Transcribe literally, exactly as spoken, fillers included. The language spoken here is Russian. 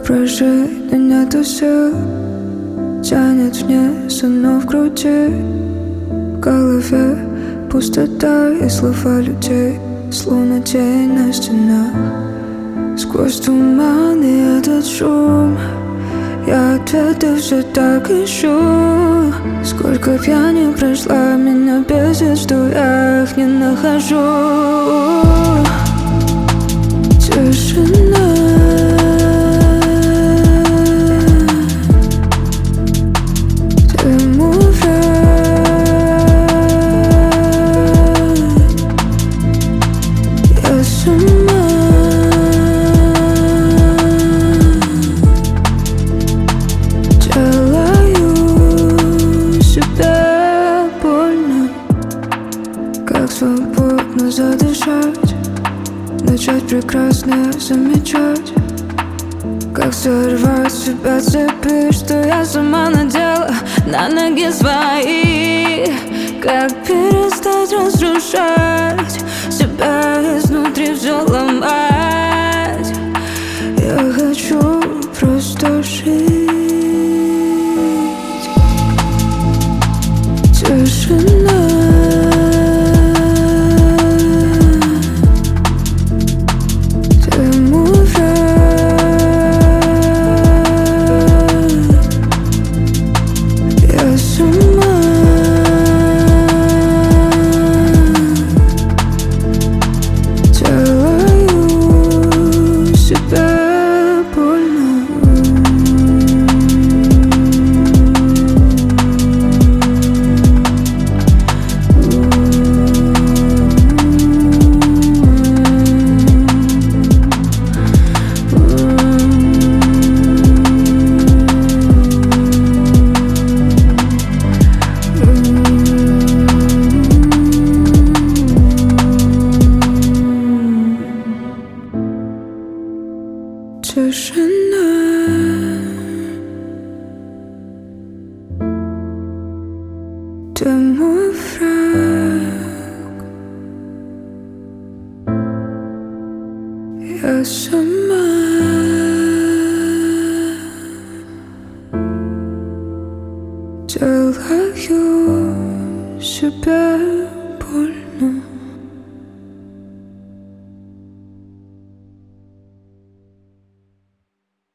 прожить, но нету сил. Тянет вниз, но в груди, в голове пустота и слова людей, словно тень на стенах. Сквозь туман и этот шум я ответы все так ищу. Сколько б я не прошла, меня бесит, что я их не нахожу. Тишина. Ты мой враг. Я сама делаю себе больно. Как свободно задышать, начать прекрасное замечать. Как сорвать с себя цепи, что я сама надела на ноги свои. Как перестать разрушать себя изнутри, все ломать. Я хочу просто жить. Тишина. Ты мой враг. Я сама делаю себе больно. Тишина. Ты мой враг. Я сама делаю себе